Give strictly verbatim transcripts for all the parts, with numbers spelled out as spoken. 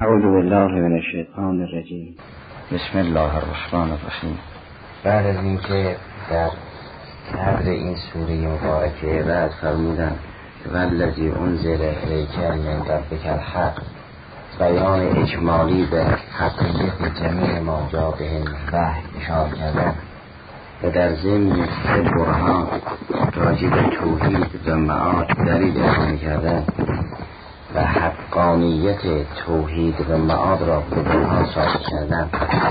اعوذ بالله من الشیطان الرجیم. بسم الله الرحمن الرحیم. بعد از اینکه در صدر این سوره مبارکه رعد فرمودن والذی انزل الیک من ربک الحق، بیان اجمالی به حقیقت جمیع ما جاء به الوحی اشاره کردن و در ضمن سه برهان راجع به توحید و معاد دلیل ارائه کردن و حقانیت توحید و معاد را به برهان ثابت کردن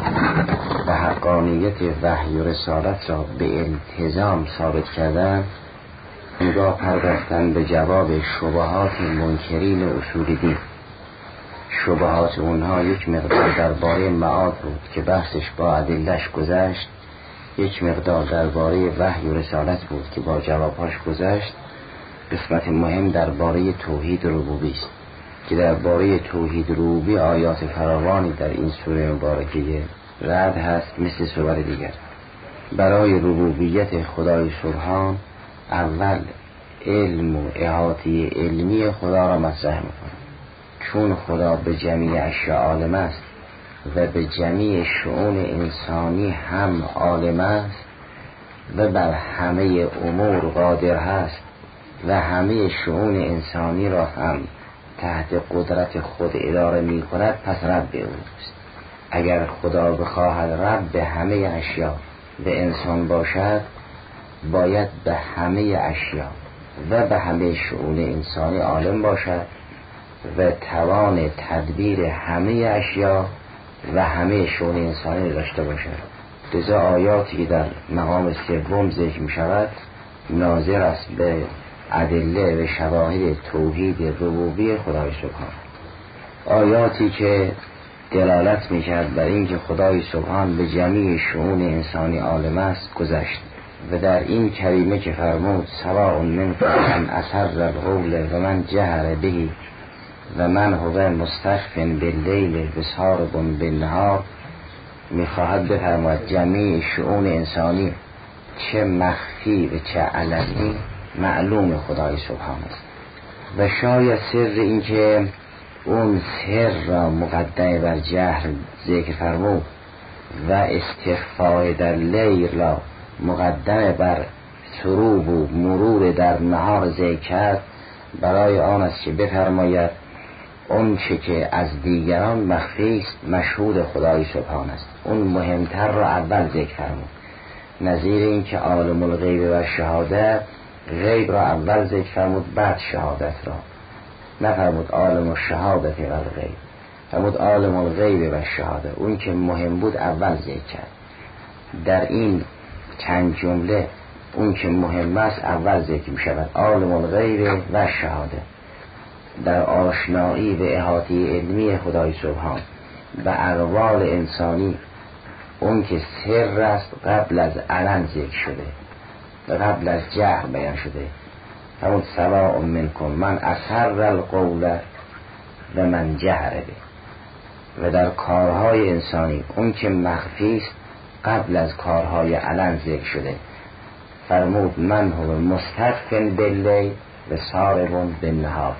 و حقانیت وحی و رسالت را به التزام ثابت کردن، نگاه پرداختن به جواب شبهات منکرین اصول دین. شبهات اونها یک مقدار درباره معاد بود که بحثش با ادله‌اش گذشت، یک مقدار درباره وحی و رسالت بود که با جوابهاش گذشت. قسمت مهم درباره توحید ربوبی است که درباره توحید ربوبی آیات فراوانی در این سوره مبارکه رعد هست مثل سور دیگر. برای ربوبیت خدای سبحان اول علم و احاطه علمی خدا را مطرح می‌کند، چون خدا به جمیع اشیاء عالم است و به جمیع شؤون انسانی هم عالم است و بر همه امور قادر هست و همه شؤون انسانی را هم تحت قدرت خود اداره می کند، پس رب اوست. اگر خدا بخواهد رب به همه اشیاء و انسان باشد، باید به همه اشیاء و به همه شؤون انسانی عالم باشد و توان تدبیر همه اشیاء و همه شؤون انسانی داشته باشد. لذا آیاتی که در مقام سوم ذکر می شود ناظر است به ادله و شواهد توحید ربوبی خدای سبحان. آیاتی که دلالت می کرد بر اینکه خدای سبحان به جمیع شؤون انسانی عالم است گذشت و در این کریمه که فرمود سواء منکم من اسر القول و من جهر به و من هو مستخف باللیل و سارب بالنهار، میخواهد بفرماید جمیع شؤون انسانی چه مخفی و چه علنی معلوم خدای سبحان است. و شاید سر این که اون سر را مقدمه بر جهر ذکر فرمود و استخفاء در لیل را مقدمه بر سروب و مرور در نهار ذکر کرد، برای آن است که بفرماید اون چه که از دیگران مخفی است مشهود خدای سبحان است. اون مهمتر را اول ذکر فرمود، نظیر این که عالم الغیب و شهادت، غیب را اول ذکر فرمود بعد شهادت را، نفرمود عالم الشهادت و الغیب، فرمود عالم الغیب و شهادت. اون که مهم بود اول ذکر کرد. در این چند جمله اون که مهم است اول ذکر می شود، عالم الغیب و شهادت. در آشنایی و احاطه علمی خدای سبحان و اقوال انسانی اون که سر است قبل از علن ذکر شده و قبل از جهر بیان شده. همون سواء منکم من اسر القول و من جهر به. و در کارهای انسانی اون که مخفی است قبل از کارهای علن ذکر شده. فرمود من هو مستخف باللیل و سارب بالنهار.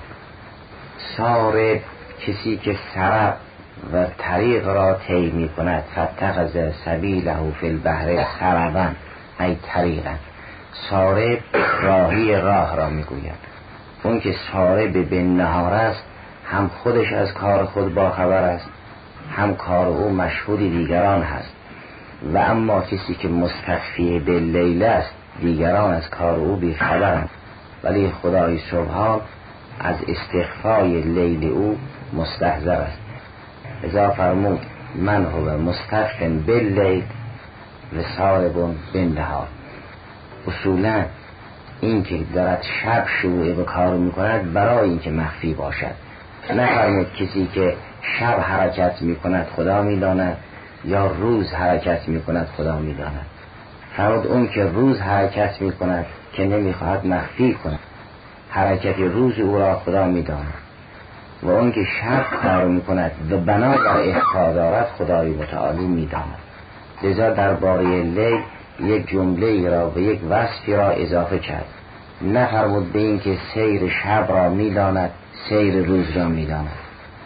سارب کسی که سرب و طریق را طی می کند، فاتخذ سبیله فی البحر سربا ای طریقا. سارب راهی راه را می گوید. اون که سارب به نهار است هم خودش از کار خود با خبر است، هم کار او مشهود دیگران هست. و اما کسی که مستخفی باللیل است دیگران از کار او بی خبرند، ولی خدای سبحان از استخفای لیل او مستحضر است. ازا فرمود من هو مستخف باللیل و سارب بالنهار. اصولا این که دارد شب شروع به کار میکند برای این که مخفی باشد. نفرمود کسی که شب حرکت میکند خدا میداند یا روز حرکت میکند خدا میداند. فرمود اون که روز حرکت میکند که نمیخواهد مخفی کند، حرکت روز او را خدا میداند. و اون که شب کار میکند و بنا بر اخفا دارد خدای متعالی میداند. لذا درباره لیل یک جمله را و یک وصفی را اضافه کرد، نفرمود به این که سیر شب را میداند سیر روز را میداند.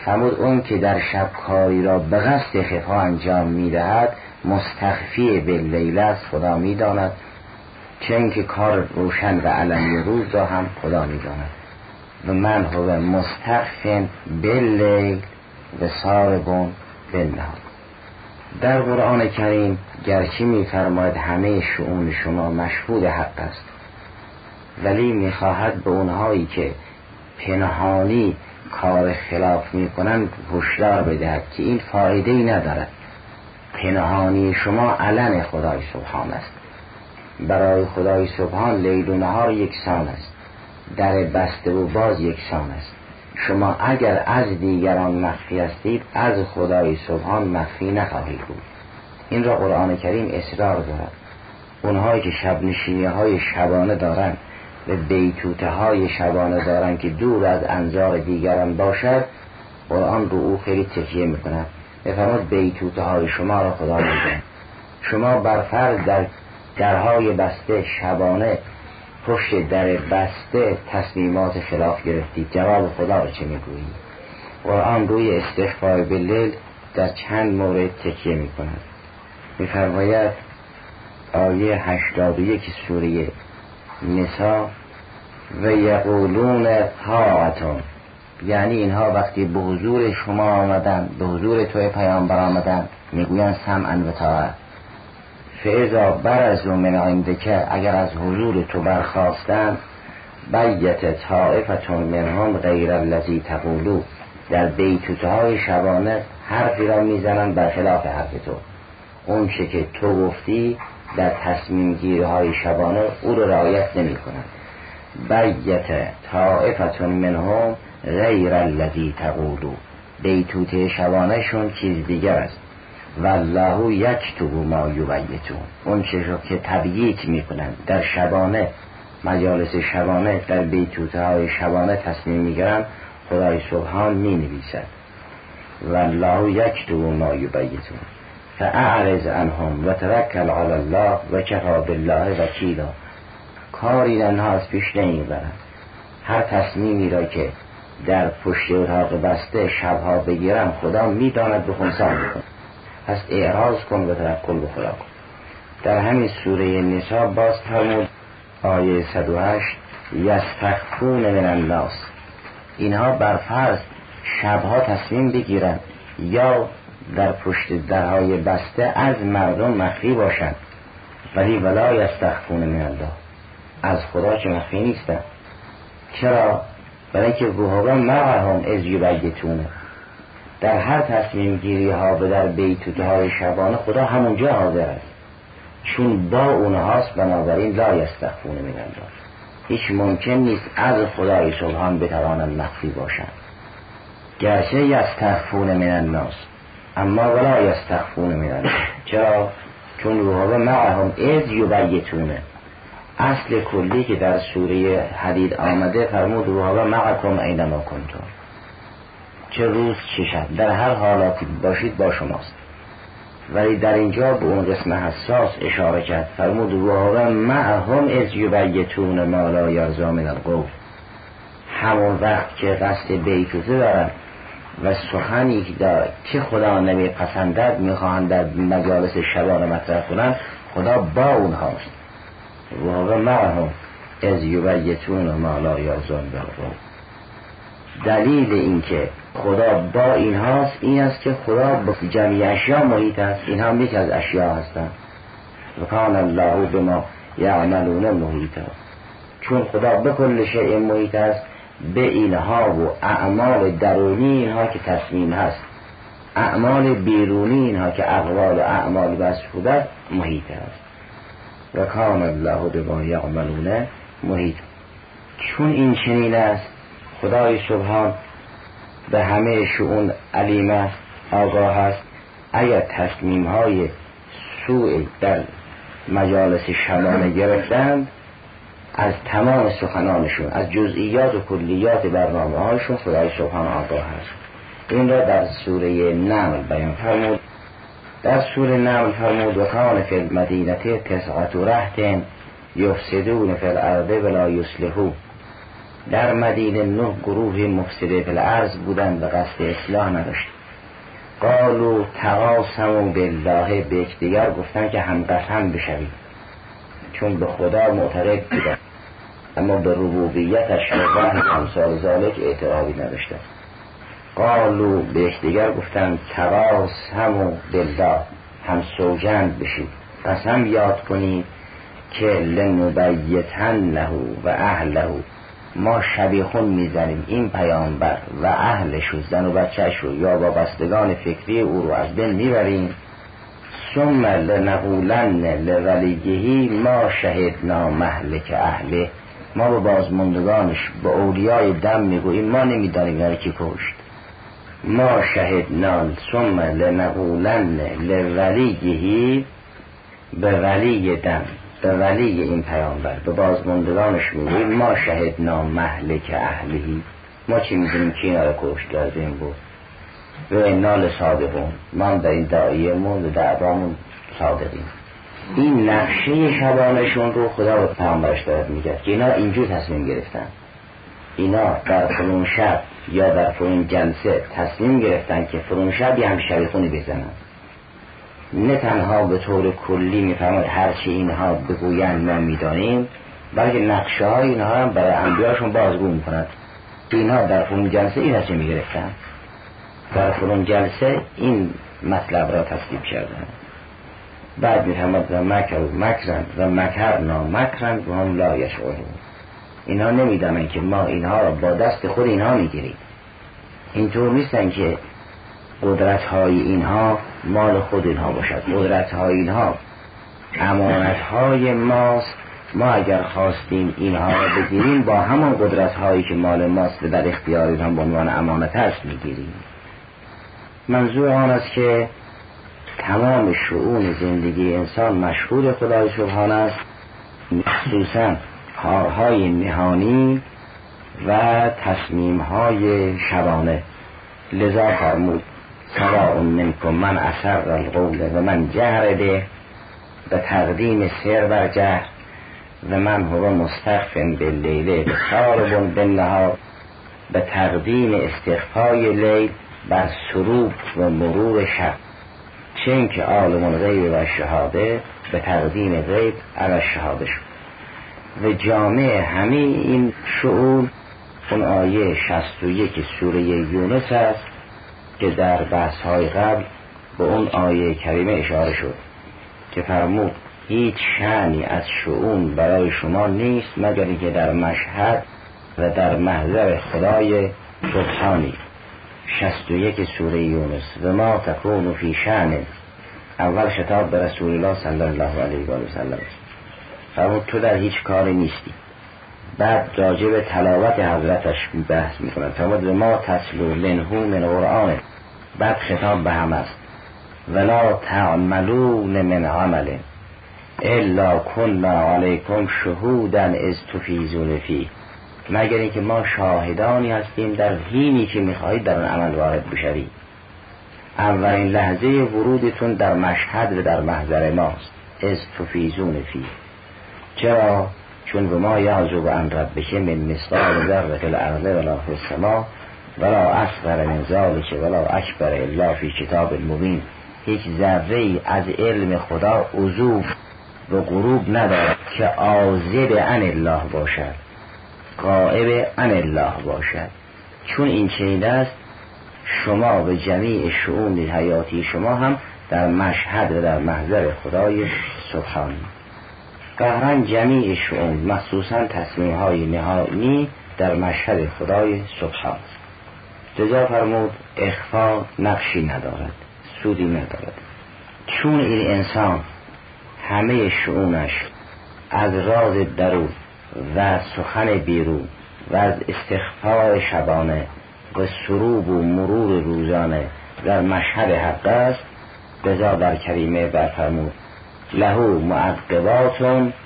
فرمود اون که در شب کاری را به قصد خفا انجام میدهد مستخفی باللیل است، خدا میداند، چه اینکه کار روشن و علنی روز را هم خدا میداند. و من هو مستخف باللیل و ساربون بالنهار. در قرآن کریم گرچه میفرماید همه شؤون شما مشهود حق است، ولی میخواهد به اونهایی که پنهانی کار خلاف میکنند هشدار بدهد که این فایده ای ندارد. پنهانی شما علن خدای سبحان است. برای خدای سبحان لیل و نهار یکسان است، در بسته و باز یکسان است. شما اگر از دیگران مخفی هستید از خدای سبحان مخفی نخواهید بود. این را قرآن کریم اصرار دارد. اونهایی که شب نشینی های شبانه دارند و بیتوته های شبانه دارند که دور از انظار دیگران باشد، قرآن رو او خیلی تکیه میکند. بفرماد بیتوته های شما را خدا میدهد. شما برفرض در درهای بسته شبانه پشت در بسته تصمیمات خلاف گرفتید، جواب خدا را چه میگویی؟ قرآن روی استخفاء باللیل در چند مورد تکیه میکند. میفرماید آیه هشتاد و یک سوره نساء و یقولون طاعتون، یعنی اینها وقتی به حضور شما آمدن، به حضور توی پیامبر آمدن، میگویند سمعا و طاعت. فاذا برزوا من عندک، اگر از حضور تو برخاستند، بیت طائفتون منهم غیر الذی تقولو، در بیتوته های شبانه حرفی را میزنند برخلاف حرف تو. اون چه که تو گفتی در تصمیم گیری های شبانه او را رعایت نمی کنند. بیت طائفتون منهم غیر الذی تقولو، بیتوته شبانه شون چیز دیگر است. والله یکتب ما یبیتون، اون چه که تبییت میکنند در شبانه، مجالس شبانه، در بیتوته های شبانه تصمیم میگیرند، خدای سبحان می نویسد. والله یکتب ما یبیتون فاعرض عنهم و توکل علی الله و کفی بالله وکیلا. کاری آنها از پیش نمیبرند. هر تصمیمی را که در پشت اتاق بسته شبها بگیرم خدا میداند به خونسا میکن. پس اعراض کن و توکل به خدا کن. در همین سوره نساء باز فرمود آیه صد و هشت یستخفون من الناس، اینها برفرض شبها تصمیم بگیرن یا در پشت درهای بسته از مردم مخفی باشند، ولی ولا یستخفون من الله، از خدا چه مخفی نیستن. چرا؟ برای اینکه وهو معهم اذ یبیتون، در هر تصمیم گیری ها و در بیتوته های شبانه خدا همونجا حاضر است، چون با اونهاست. بنابراین لا یستخفون من الله، هیچ ممکن نیست از خدای سبحان بتوانند مخفی باشند. گرچه یستخفون من الناس اما ولا یستخفون من الله. چرا؟ چون وهو معهم اذ یبیتون، اصل کلی که در سوره حدید آمده فرمود وهو معکم اینما کنتم، چه روز چه شب در هر حالاتی باشید با شماست. ولی در اینجا به اون قسم حساس اشاره کرد، فرمود وهو معهم اذ یبیتون ما لا یرضی من القول، همون وقت که قصد بیتوته دارن و سخنی که خدا نمیپسندد میخواهند در مجالس شبانه مطرح کنند، خدا با اونهاست. وهو معهم اذ یبیتون ما لا یرضی من القول. دلیل این که خدا با اینهاست این است که خدا با جمعی اشیا محیط است، این هم یک از اشیا هستند. و کان الله بما یعملون محیطا، چون خدا به کل شیء محیط است، به اینها و اعمال درونی اینها که تصمیم هست، اعمال بیرونی اینها که اقوال و اعمال مسعود است محیط است. و کان الله بما یعملون محیط. چون این چنین است، خدای سبحان به همه شؤون علیم است، آگاه است. اگر تصمیم های سوء در مجالس شبانه گرفتند، از تمام سخنانشون، از جزئیات و کلیات برنامه هاشون خدای سبحان آگاه است. این را در سوره نمل بیان فرمود. در سوره نمل فرمود و کان فی المدینه تسعة رهط یفسدون فی الارض ولا یصلحون. در مدینه نه گروه مفسده فی الارض بودن، به قصد اصلاح نداشت. قالوا تقاسموا بالله، به یکدیگر گفتن که هم قسم بشوید، چون به خدا معتقد بودن اما به ربوبیتش و وحی امثال ذالک اعتقادی نداشتن. قالوا به یکدیگر گفتن تقاسموا بالله، هم سوگند بشید، قسم یاد کنید که لنبیتنه و اهله، ما شبیخون میزنیم این پیامبر و اهلش و زن و بچهش رو یا وابستگان فکری او رو از بین میبریم. ثم لنقولن لولیه ما شهدنا مهلک اهله، ما به بازماندگانش به اولیای دم میگوییم ما نمیدانیم یعنی کی کشت. ما شهدنا ثم لنقولن لولیه، به ولی دم، به ولی این پیامبر به بازماندگانش میگوییم ما شهدنا مهلک اهلهی، ما چی میدونیم کی اینا رو کشت از این بود و انا لصادقون، ما در این دعایمون و دعوامون صادقیم. این نقشه شبانشون رو خدا به پیامبرش دارد میگه که اینا اینجور تصمیم گرفتن، اینا در فلان شب یا در فلان جلسه تصمیم گرفتن که فلان شب یه هم شبیخونی بزنن. نه تنها به طور کلی میفهمد هرچی اینها بگویند ما میدانیم، بلکه نقشه های اینها هم برای انبیاشون بازگو میکند. اینها در فلان جلسه این تصمیم میگرفتن، در فلان جلسه این مطلب را تصدیق کردن. بعد میفهمد و مکر و مکرن و مکرنا مکرن و هم لا یشعرون، اینها نمیدانن که ما اینها را با دست خود اینها میگیریم. اینطور نیستن که قدرت های اینها مال خود اینها باشد، قدرت های اینها امانت های ماست، ما اگر خواستیم اینها را بگیریم با همان قدرت هایی که مال ماست و در اختیار اینها به عنوان امانت است میگیریم. منظور آن است که تمام شؤون زندگی انسان مشهور خدای سبحانه است، خصوصا کارهای نهانی و تصمیمهای شبانه. لذا فرمود سواء منکم من اسر القول و من جهر به، به تقدیم سر بر جهر، و من هو مستخف باللیل سارب بالنهار، به تقدیم استخفای لیل بر سروب و مرور شب. چون که عالم الغیب و شهاده به تقدیم غیب علی شهاده شد. و جامع همه این شعور اون آیه شصت و یک سوره یونس است که در بحث های قبل به اون آیه کریمه اشاره شد که فرمود هیچ شأنی از شؤون برای شما نیست مگر اینکه در مشهد و در محضر خدای سبحانی. شصت و یک سوره یونس. و ما تکون فی شأن، اول خطاب به رسول الله صلی الله علیه و سلم، فرمود تو در هیچ کاری نیستی. بعد راجع به تلاوت حضرتش بحث میکنند، فرمود و ما تسلو منه من قرآن، بعد خطاب به هم است ولا تعملون من عمل الا كنا علیکم شهودا اذ تفیضون فیه، مگر اینکه ما شاهدانی هستیم در حینی که میخواهید در آن عمل وارد بشوید. اولین لحظه ورودتون در مشهد و در محضر ماست. اذ تفیضون فیه. چرا؟ چون به ما یعزب عن ربک من مثقال ذره فی الارض ولا فی السماء ولا اصغر من ذلک ولا اکبر الا فی کتاب مبین. هیچ ذره از علم خدا عزوف و غروب ندارد که عازب عن الله باشد، غائب عن الله باشد. چون این چنین است شما و جمیع شؤون حیاتی شما هم در مشهد و در محضر خدای سبحانی. قهرن جمیع شؤون مخصوصا تصمیم های نهایی در مشهد خدای سبحان. لذا فرمود اخفا نقشی ندارد، سودی ندارد. چون این انسان همه شؤونش از راز درون و سخن بیرون و از استخفاء شبانه و سروب و مرور روزانه در مشهد حق است، لذا در کریمه برفرمود له معقبات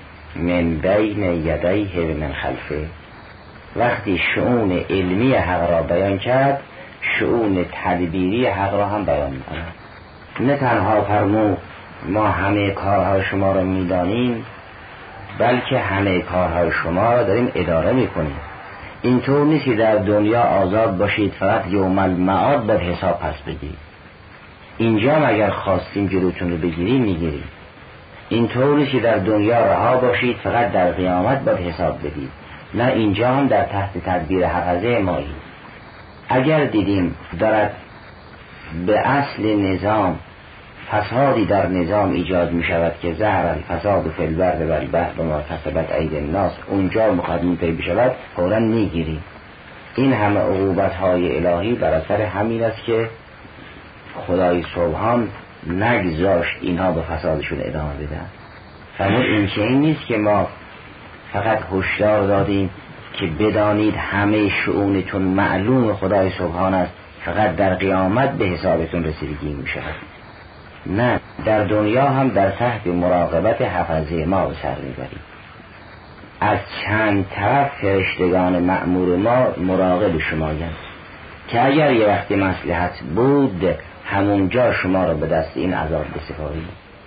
من بین یدیه و من خلفه. وقتی شؤون علمی حق را بیان کرد، شؤون تدبیری حق را هم بیان می‌کند. نه تنها فرمود ما همه کارهای شما را می‌دانیم، بلکه همه کارهای شما را داریم اداره می‌کنیم. اینطور نیست که در دنیا آزاد باشید فقط یوم المعاد باید حساب پس بگیرید. اینجا هم اگر خواستیم جلوتون رو بگیریم میگیریم. اینطور نیست که در دنیا رها باشید فقط در قیامت باید حساب بدید. نه، اینجا هم در تحت تدبیر حفظه مایی. اگر دیدیم دارد به اصل نظام فسادی در نظام ایجاد می شود که ظهر الفساد فی البر و البحر بما کسبت ایدی الناس، اونجا مخاطب منتهی بشود فوراً میگیریم. این همه عقوبت های الهی بر اثر همین است که خدای سبحان نگذاشت اینها به فسادشون ادامه بدن. فرمود این چه این نیست که ما فقط هشدار دادیم که بدانید همه شؤونتون معلوم خدای سبحان است، فقط در قیامت به حسابتون رسیدگی می شود. نه، در دنیا هم در تحت مراقبت حفظه ما به سر میبریم. از چند طرف فرشتگان مأمور ما مراقب شمایند که اگر یه وقتی مصلحت بود همونجا شما رو به دست این عذاب بسپاریم.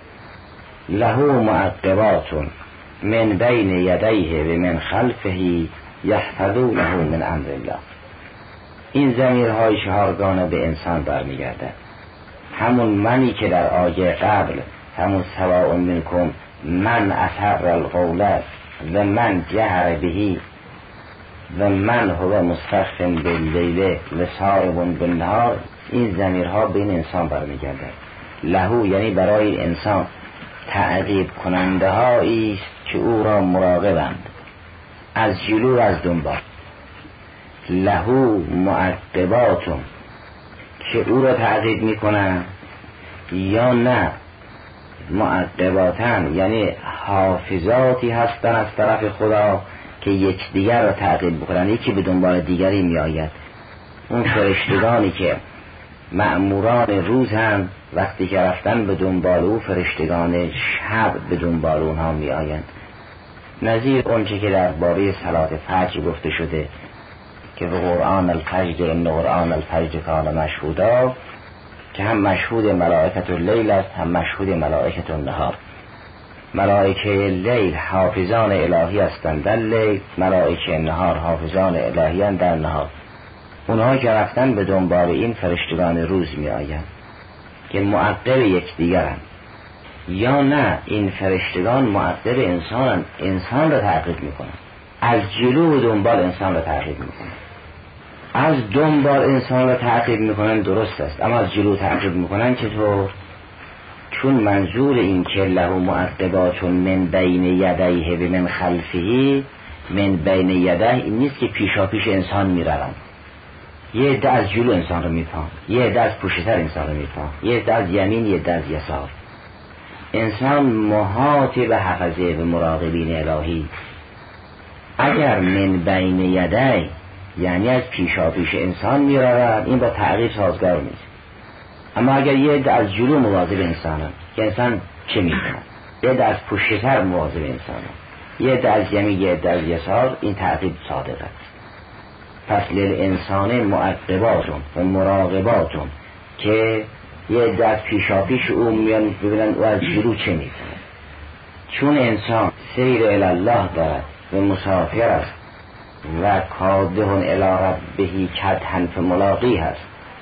له معقبات من بین یدیه و من خلفه یحفظونه من امر الله. این ضمیرهای چهارگانه به انسان برمیگردد. همون منی که در آیه قبل، همون سواء منکم من اسر القول و من جهر بهی و من هو مستخف باللیل و سارب بالنهار، این ضمیرها به این انسان برمیگردد. لهو یعنی برای انسان تعقیب کننده هایی است که او را مراقبند از جلو و از دنبال. لهو معقباتون که او را تعقیب میکنن، یا نه معقباتن یعنی حافظاتی هستن از طرف خدا که یکدیگر را تعقیب بکنن، یکی به دنبال دیگری می آید. اون فرشتگانی که مأموران روز هم وقتی که رفتن به دنبال او، فرشتگان شب به دنبال اونها می آیند. نظیر اونچه که در باره صلات فجر گفته شده که به قرآن الفجر ان قرآن الفجر کان مشهودا، که هم مشهود ملائکت اللیل است هم مشهود ملائکت النهار. ملائکه لیل حافظان الهی هستند در لیل، ملائکه نهار حافظان الهی هستند در نهار. اونها که رفتن به دنبال این فرشتگان روز می آیند که معقب یکدیگرند، یا نه این فرشتگان معقب انسان انسان را تعقیب می کنند، از جلو و دنبال انسان را تعقیب می کنند. از دنبال انسان را تعقیب میکنن درست است، اما از جلو تعقیب میکنن چطور؟ چون منظور این که له معقبات من بین یدیه و من خلفه، من بین یدیه این نیست که پیشا پیش انسان میروند، یه عده از جلو انسان رو میپان، یه عده از پشت سر انسان رو میپان، یه عده از یمین، یه عده از یسار. انسان محاط به حفظه و مراقبین الهی. اگر من بین یدیه یعنی از پیشا پیش انسان میرود، این با تعقیب سازگار نیست. اما اگر یه عده از جلو مواظب انسانن که انسان چه میکنه، یه عده از پشت سر مواظب انسانن، یه عده از یمین، یه عده از یسار، این تعقیب صادق است. پس للانسان معقباتون و مراقباتون که یه عده از پیشا پیش او میان ببینن او از جلو چه میکنه. چون انسان سیر الله دارد و مسافر است و کادهون الی ربه کدحن فملاقی هست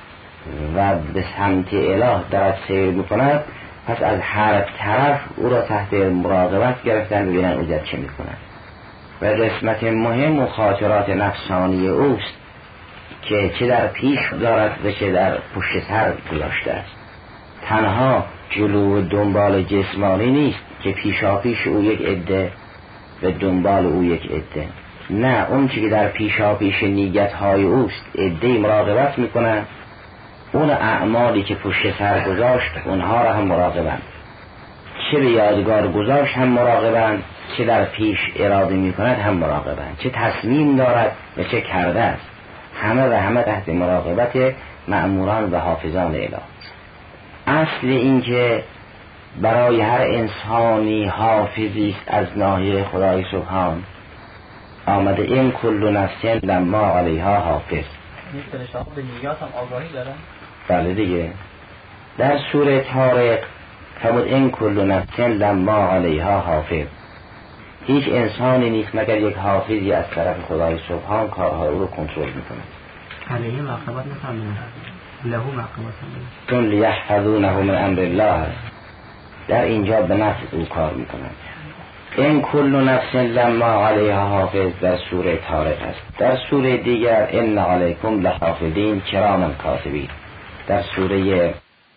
و به سمت اله دارد سیر میکند، پس از هر طرف او را تحت مراقبت گرفتن ببینن او در چه میکند. و قسمت مهم مخاطرات نفسانی اوست که چه در پیش دارد و چه در پشت سر گذاشته است. تنها جلو و دنبال جسمانی نیست که پیشا پیش او یک عده و دنبال او یک عده، نه، اون چی که در پیشا پیش نیت های اوست عده مراقبت میکنن، اون اعمالی که پشت سر گذاشت اونها را هم مراقبند، چه به یادگار گذاشت هم مراقبند، چه در پیش اراده میکند هم مراقبند، چه تصمیم دارد و چه کرده است، همه و همه تحت مراقبت مأموران و حافظان الهی. اصل این که برای هر انسانی حافظی است از ناحیه خدای سبحان آمده این کل نفس لما علیها حافظ. این فرشته‌ها به نیات هم آگاهی دارن؟ بله دیگه. در سوره طارق فرمود این کل نفس لما علیها حافظ. هیچ انسانی نیست مگر یک حافظی از طرف خدای سبحان کارهای او رو کنترل میکنه. علیه معقبات نفهمیدن له معقبات چون لیحفظونه من امر الله در اینجا به نفع او کار میکنن. این کل نفس لما علیها حافظ در سوره طارق است. در سوره دیگر ان علیکم لحافظین کراما کاتبین. در سوره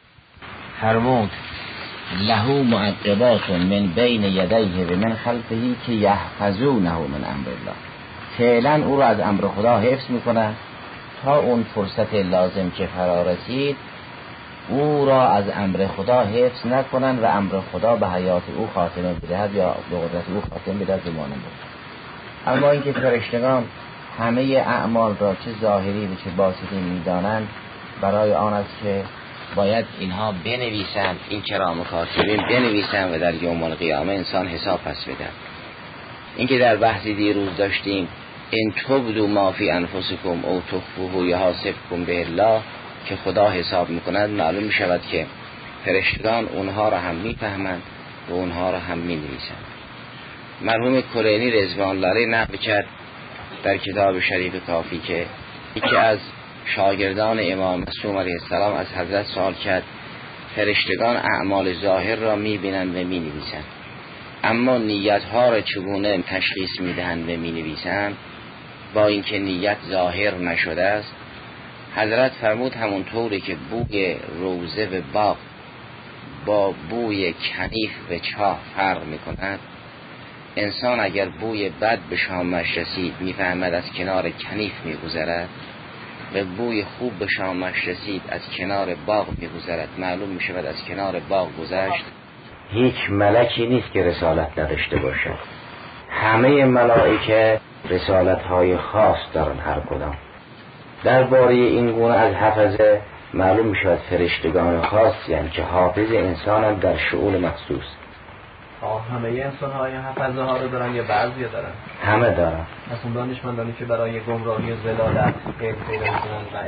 فرمود له معقبات من بین یدیه و من خلفه که یحفظونه من امر الله. فعلا او را از امر خدا حفظ میکنه تا اون فرصت لازم که فرا رسید او را از امر خدا حفظ نکنن و امر خدا به حیات او خاتمه بدهد یا به قدرت او خاتمه بدهد بمانند بود. اما اینکه فرشتگان همه اعمال را چه ظاهری و چه باطنی میدانند برای آن است که باید اینها بنویسند، این کرام کاتبین بنویسند و در یوم القیامه انسان حساب پس بدهد. اینکه در بحثی دیروز داشتیم این تبدو ما فی انفسکم او تخفوه یحاسبکم به الله که خدا حساب میکند، معلوم میشود که فرشتگان اونها را هم میفهمند و اونها را هم مینویسند. مرحوم کلینی رضوان الله علیه نقل کرد در کتاب شریف کافی که یکی از شاگردان امام معصوم علیه السلام از حضرت سوال کرد فرشتگان اعمال ظاهر را میبینند و مینویسند، اما نیتها را چگونه تشخیص میدهند و مینویسند با اینکه نیت ظاهر نشده است؟ حضرت فرمود همونطوری که بوی روزه و باغ با بوی کنیف و چاه فرق میکند، انسان اگر بوی بد به شامش رسید میفهمد از کنار کنیف میگذرد و بوی خوب به شامش رسید از کنار باغ میگذرد، معلوم میشود از کنار باغ گذشت. هیچ ملکی نیست که رسالت نداشته باشد. همه ملائکه رسالت های خاص دارن هر کدام. درباره این گونه از حفظه معلوم میشود فرشتگان خاص یعنی که حافظ انسان در شؤون مخصوص. آه همه انسان های حفظه ها رو دارن یا بعضی دارن؟ همه دارن. از اون دانشمندانی که برای گمراهی و زلالت علم پیدا میکنن و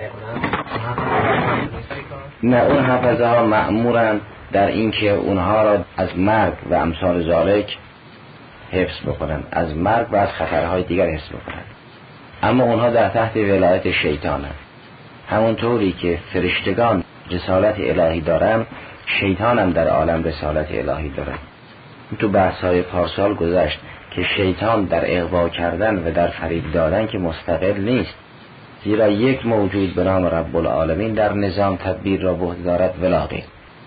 اقنن نه، اون حفظه ها مأمورن در اینکه اونها را از مرگ و امثال ذالک حفظ بکنن، از مرگ و از خطرهای دیگر حفظ بکنن، اما اونها در تحت ولایت شیطان هست. همونطوری که فرشتگان رسالت الهی دارن، شیطان هم در عالم رسالت الهی دارن. تو بحث‌های پارسال گذشت که شیطان در اغوا کردن و در فریب دادن که مستقل نیست، زیرا یک موجود به نام رب العالمین در نظام تدبیر را به عهده دارد ولا غیر.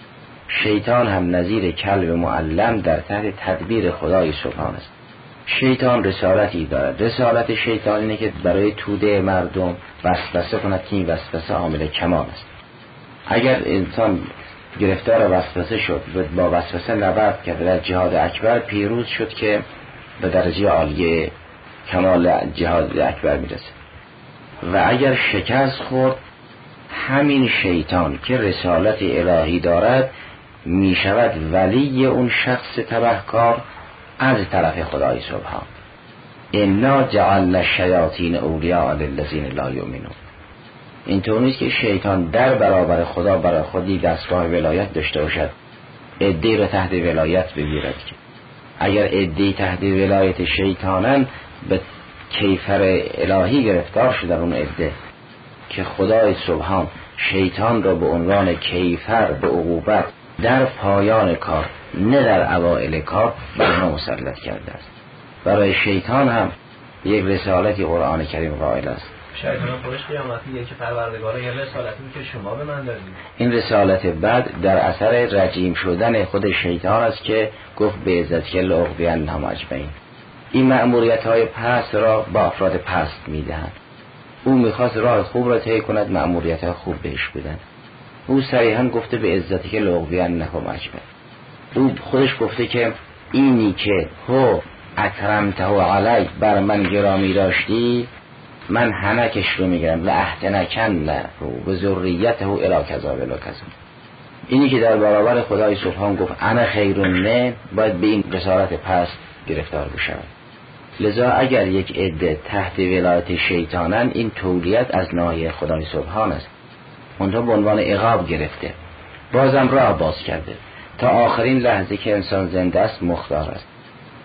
شیطان هم نظیر کلب معلم در تحت تدبیر خدای سبحان است. شیطان رسالتی دارد. رسالت شیطان اینه که برای توده مردم وسوسه کند که این وسوسه عامل کمال است. اگر انسان گرفتار وسوسه شد و با وسوسه نبرد کرد در جهاد اکبر پیروز شد که به درجه عالیه کمال جهاد اکبر میرسه. و اگر شکست خورد، همین شیطان که رسالت الهی دارد میشود ولی اون شخص تبهکار از طرف خدای سبحان. انا جعلنا الشیاطین اولیاء للذین لا یؤمنون. اینطور نیست که شیطان در برابر خدا برای خودی دستگاه ولایت داشته باشد، عده‌ای را تحت ولایت بگیرد. که اگر عده‌ای تحت ولایت شیطانن به کیفر الهی گرفتار شدن اون عده که خدای سبحان شیطان را به عنوان کیفر به عقوبت در پایان کار نه در اوائل کار بر مسلط کرده است. برای شیطان هم یک رسالتی قرآن کریم قائل است. شیطان خودش قیامتی یکی پروردگار یه رسالتی که شما به من دادید. این رسالت بعد در اثر رجیم شدن خود شیطان است که گفت به عزت کل اغوینهم اجمعین. این مأموریت های پست را با افراد پست میدهند. او میخواست راه خوب را طی کند، مأموریت های خوب بهش بدن. او صریحا گفته به عزت کل اغوینهم اجمعین. او خودش گفته که اینی که هو اکرمته علی بر من گرامی داشتی، من همکش رو میگیرم و احتنکن و ذریته الی کذا و الی کذا. اینی که در برابر خدای سبحان گفت انا خیرونه، باید به این رسالت پست گرفتار بشود. لذا اگر یک عده تحت ولایت شیطانن، این تولیت از ناحیه خدای سبحان است. اونها به عنوان عقاب گرفته، بازم راه باز کرده تا آخرین لحظه که انسان زنده است مختار است.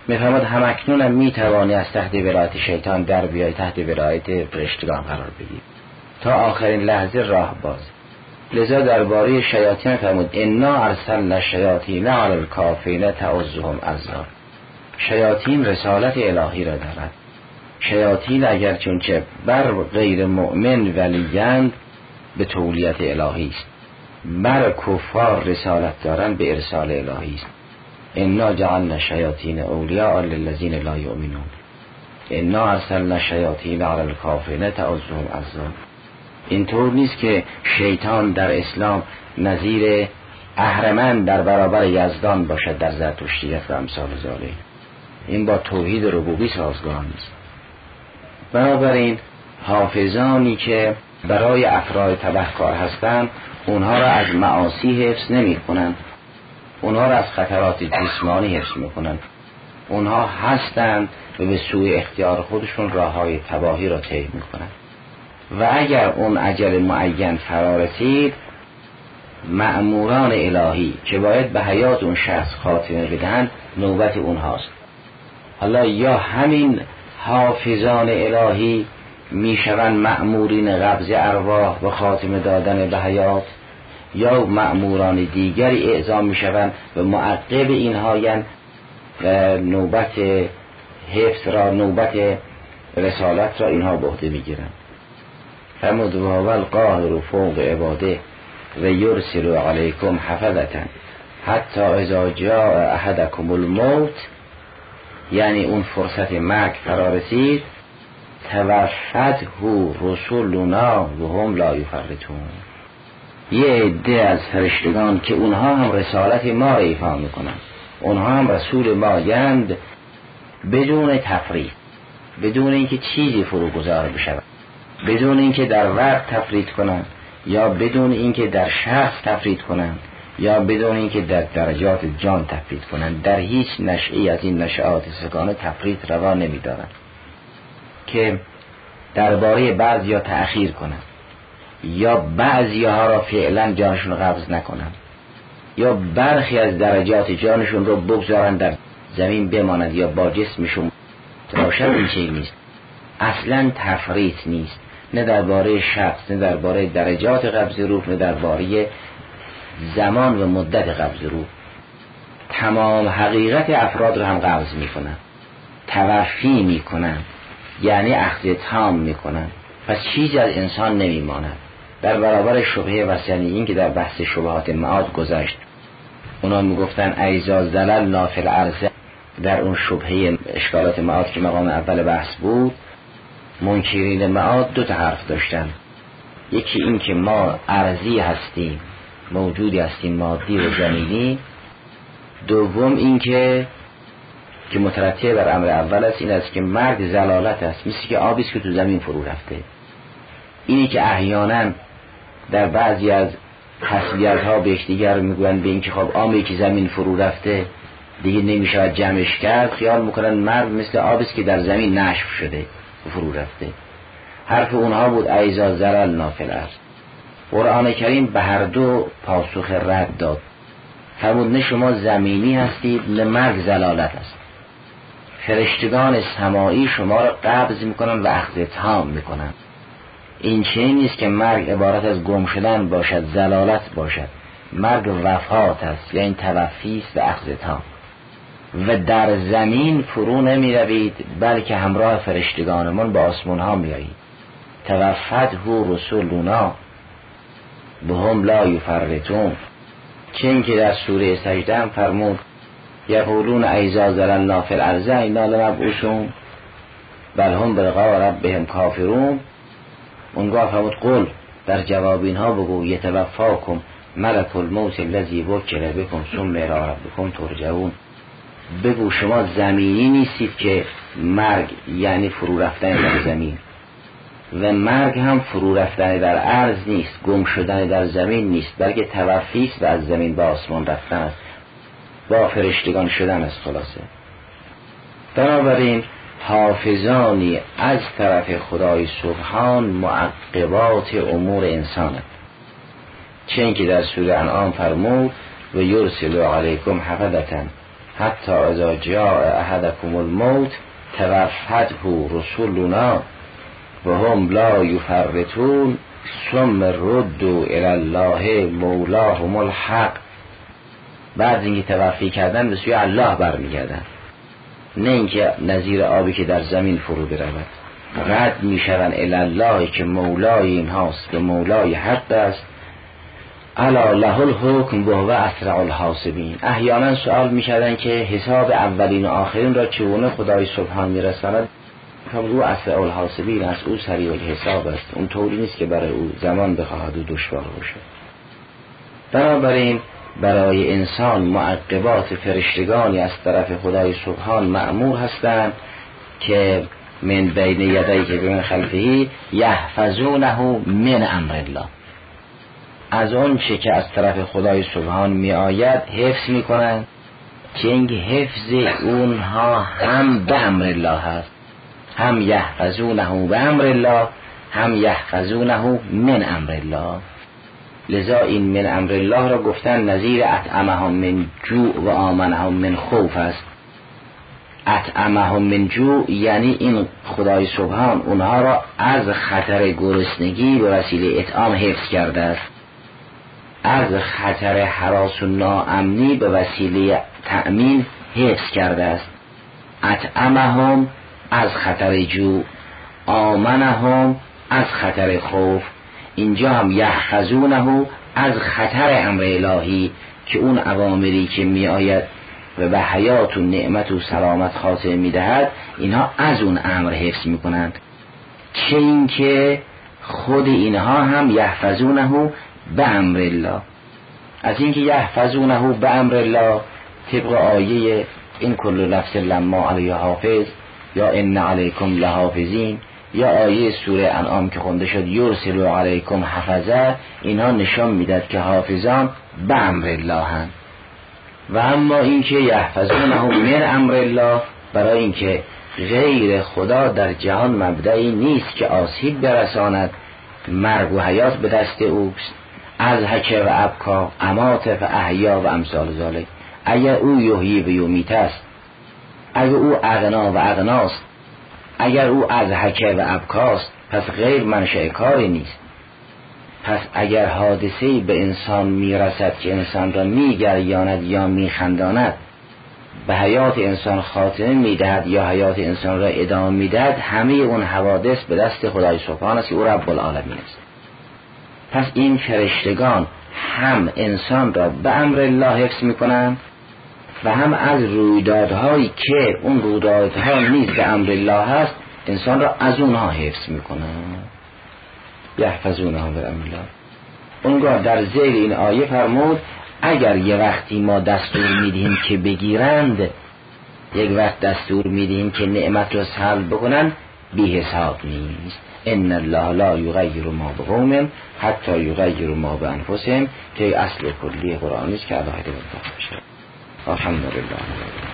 میفرماد همکنون هم میتوانی از تحت ولایت شیطان در بیای، تحت ولایت فرشتگان قرار بگیری تا آخرین لحظه راه باز. لذا درباره شیاطین فرمود انا ارسلنا الشیاطین علی الکافرین تعزهم عزا. شیاطین رسالت الهی را دارد. شیاطین اگر چونچه بر غیر مؤمن ولیند به تولیت الهی است، بر کفار رسالت دارند به ارسال الهی است. انا جعلنا الشیاطین اولیاء للذین لا یؤمنون انا ارسلنا الشیاطین علی الکافرین تعزهم عزا. اینطور نیست که شیطان در اسلام نظیر اهرمن در برابر یزدان باشد در زرتشتیت و امثال ذالک. این با توحید ربوبی سازگار نیست. بنابراین حافظانی که برای افراد تبهکار هستند اونها را از معاصی حفظ نمی کنند، اونها را از خطرات جسمانی حفظ می کنند. اونها هستند و به سوی اختیار خودشون راه های تباهی را طی می کنند و اگر اون اجل معین فرا رسید مأموران الهی که باید به حیات اون شخص خاتمه بدهند نوبت اونهاست. حالا یا همین حافظان الهی میشوند مأمورین قبض ارواح و خاتمه دادن به حیات، یا مأموران دیگری اعزام میشوند و معقب اینهایند و نوبت حفظ را، نوبت رسالت را اینها به عهده میگیرند. فرمود و هو القاهر فوق عباده و یرسل علیکم حفظة حتی اذا جاء احدکم الموت، یعنی اون فرصت مرگ فرا رسید توفته رسولنا و هم لا یفرطون. یه عده از فرشتگان که اونها هم رسالت ما را ایفا میکنن، اونها هم رسول ما یند، بدون تفریط، بدون اینکه چیزی فروگذار بشود، بدون اینکه در وقت تفریط کنن یا بدون اینکه در شخص تفریط کنن یا بدون اینکه در درجات جان تفریط کنن، در هیچ نشئی از این نشئات سگانه تفریط روا نمیدارن که درباره بعضیا تأخیر کنن یا بعضیها را فعلا جانشون قبض نکنن یا برخی از درجات جانشون رو بگذارن در زمین بماند یا با جسمشون روشن. این چیز نیست، اصلا تفریط نیست، نه درباره شخص، نه درباره درجات قبض روح، نه درباره زمان و مدت قبض روح. تمام حقیقت افراد رو هم قبض میکنن، توفی میکنن، یعنی اخذ تام میکنن، پس چیزی از انسان نمیماند. در برابر شبهه وثنی این که در بحث شبهات معاد گذشت، اونا میگفتن ایزا زلل نافل عرضه، در اون شبهه اشکالات معاد که مقام اول بحث بود، منکرین معاد دو تا حرف داشتن. یکی این که ما ارضی هستیم، موجودی هستیم مادی و زمینی. دوم این که که مترتب بر امر اول است، این است که مرگ زلالت است، مثل که آبی است که تو زمین فرو رفته. اینی که احیانا در بعضی از تسلیت ها به یکدیگر میگویند به این که خب آبی که زمین فرو رفته دیگه نمیشه جمعش کرد، خیال میکنن مرگ مثل آبی است که در زمین نشف شده و فرو رفته. حرف اونها بود ایزا زلل نافل است. قرآن کریم به هر دو پاسخ رد داد. فرمود نه شما زمینی هستید نه مرگ زلالت است. فرشتگان سمایی شما را قبض میکنن و اخذ تام میکنن. این چنین نیست که مرگ عبارت از گم شدن باشد، زلالت باشد. مرگ وفات است، یعنی توفی است و اخذ تام. و در زمین فرو نمی روید بلکه همراه فرشتگانمون با آسمان ها می آیید. توفته رسولنا بهم لا یفرطون. چون که در سوره سجده هم فرمود یقولون ایزا زللنا فی الارض اینا لمبعوثون بل هم بلقاء ربهم کافرون. اونگاه فرمود قل، در جواب اینها بگو یتوفاکم ملک الموت الذی وکل بکم ثم الی ربکم ترجعون. بگو شما زمینی نیستید که مرگ یعنی فرو رفتن در زمین، و مرگ هم فرو رفتن در ارض نیست، گم شدن در زمین نیست، بلکه توفی است و از زمین به آسمان رفتن است، با فرشتگان شدن است. خلاصه بنابراین حافظانی از طرف خدای سبحان معقبات امور انسانند، چون که در سوره انعام فرمود و یرسل علیکم حفظة حتی اذا جاء احدکم الموت توفته رسولنا و هم لا یفرطون ثم ردوا الی الله مولاهم الحق. بعد اینکه توفی کردن به سوی الله برمیگردن، نه اینکه نظیر آبی که در زمین فرو برود. رد میشوند الی الله که مولای اینهاست و مولای حق است. الا له الحکم و هو اسرع الحاسبین. احیانا سوال میکردن که حساب اولین و آخرین را چگونه خدای سبحان میرساند؟ او اسرع الحاسبین است، او سریع الحساب است. اون طوری نیست که برای او زمان بخواهد و دشوار باشد. بنابراین برای انسان معقبات فرشتگانی از طرف خدای سبحان مأمور هستند که من بین یدیه که من خلفه یحفظونه من امر الله. از اون چه که از طرف خدای سبحان می آید حفظ می کنند، که این حفظ اونها هم به امر الله هست، هم یحفظونه به امر الله هم یحفظونه من امر الله. لذا این من امر الله را گفتن نظیر اطعمهم من جوع و آمنهم من خوف است. اطعمهم من جوع یعنی این خدای سبحان اونها را از خطر گرسنگی به وسیله اطعام حفظ کرده است، از خطر هراس و ناامنی به وسیله تأمین حفظ کرده است. اطعمهم از خطر جوع، آمنهم از خطر خوف. اینجا هم یحفظونه از خطر امر الهی که اون اوامری که می آید و به حیات و نعمت و سلامت خاصه می دهد، اینها از اون امر حفظ می کنند. چه این که خود اینها هم یحفظونه به امر الله. از اینکه یحفظونه به امر الله طبق آیه این کل نفس لما علیها حافظ یا ان علیکم لحافظین یا آیه سوره انعام که خونده شد یرسل علیکم حفظه، اینها نشان میداد که حافظان به امر الله هستند. و اما اینکه یحفظونه من امر الله، برای اینکه غیر خدا در جهان مبدعی نیست که آسیب برساند، مرگ و حیات به دست اوست. از حکه و ابکا امات و احیا و امثال ذالک. اگر او یحیی و یمیت است، اگر او اغنا و اغناست، اگر او از حکه و ابکاست، پس غیر منشأ کاری نیست. پس اگر حادثه‌ای به انسان میرسد که انسان را میگریاند یا میخنداند، به حیات انسان خاتمه میدهد یا حیات انسان را ادامه میدهد، همه اون حوادث به دست خدای سبحان است که او رب العالمین است. پس این فرشتگان هم انسان را به امر الله حفظ میکنند و هم از رویدادهایی که اون رویدادها نیز به امر الله هست انسان را از اونها حفظ میکنند. یحفظونها به امر الله. اونگاه در زیر این آیه فرمود اگر یه وقتی ما دستور میدیم که بگیرند، یک وقت دستور میدیم که نعمت را سلب بکنن، بی حساب نیست. ان الله لا یغیر ما بقوم حتی یغیروا ما بانفسهم، که اصل کلی قرآن است که علاهه بشه. الحمدلله.